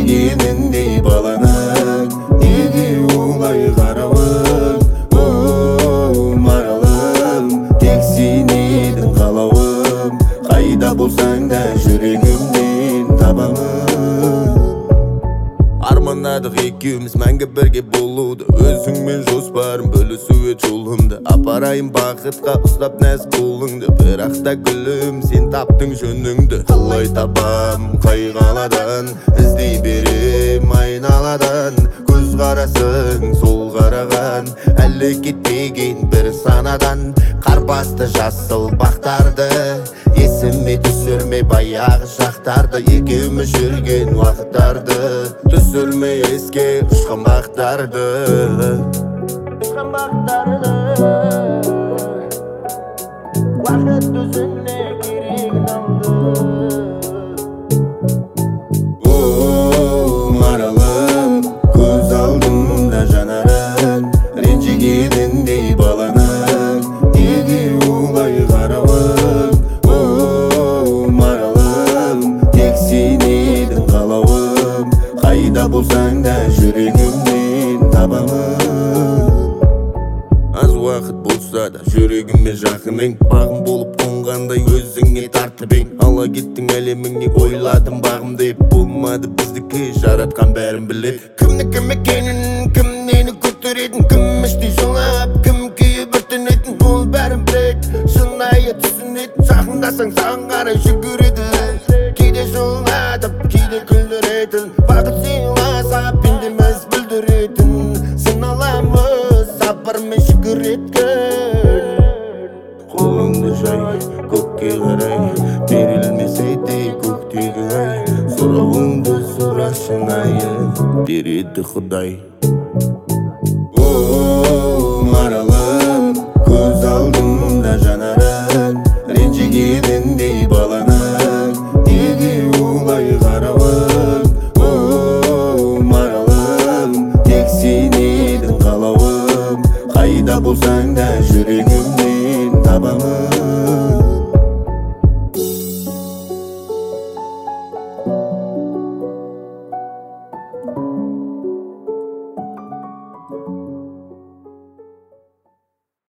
Ренжігеніндей баланың, неге олай қарауың? О, маралым, тек сен едің қалауым. Қайда болсаң да жүрегімнен табамын. Армандадық екеуміз мәңгі бірге болуды, өзіңмен жоспарым бөлісуге жолымды. Апарайын бақытқа ұстап нәз қолыңды, бірақ та гүлім сен таптың жөніңді. Қалай табам қай қаладан, іздей берем айналадан. Көз қарасың сол қараған, әлі кетпеген бір санадан. Қар басты жасыл бақтарды, есіме түсірмей баяғы шақтарды. Екеуміз жүрген уақыттарды, түсірмей еске ұшқан бақтарды. Уақыт өзіне керегін алды. О, маралым, көз алдымда жанарың, ренжігеніндей баланың, неге олай қарауың? О, маралым, тек сен едің қалауым. Қайда болсаң да жүрегімнен табамын. Аз уақыт болса да жүрегіме жақының, бағым болып қонғандай өзіңе тартып ең. Ала кеттің әлеміңе, ойладым бағым деп. Болмады біздікі, жаратқан бәрін білет. Кімнікі мекенін, кім нені көтеретін, кім іштей жылап, кім күйіп өртенетін. Ол бәрін білет, шынайы түсінетін. Жақындасаң саған қарай жүгіреді, кейде жылатып, кейде күлдіретін. Бақыт сыйласа пендеміз бүлдіретін. Сыналамыз сабырмен жүгіретін. Қолыңды жай, көкке қарай, берілмесе де көктегі ай. Сұрауыңды сұра шынайы, береді Құдай. О, маралым, көз алдымда жанарың, ренжігеніндей баланың, неге олай қарауың? О, маралым, тек сен едің қалауым. Қайда болсаң да жүрегімнен табамын.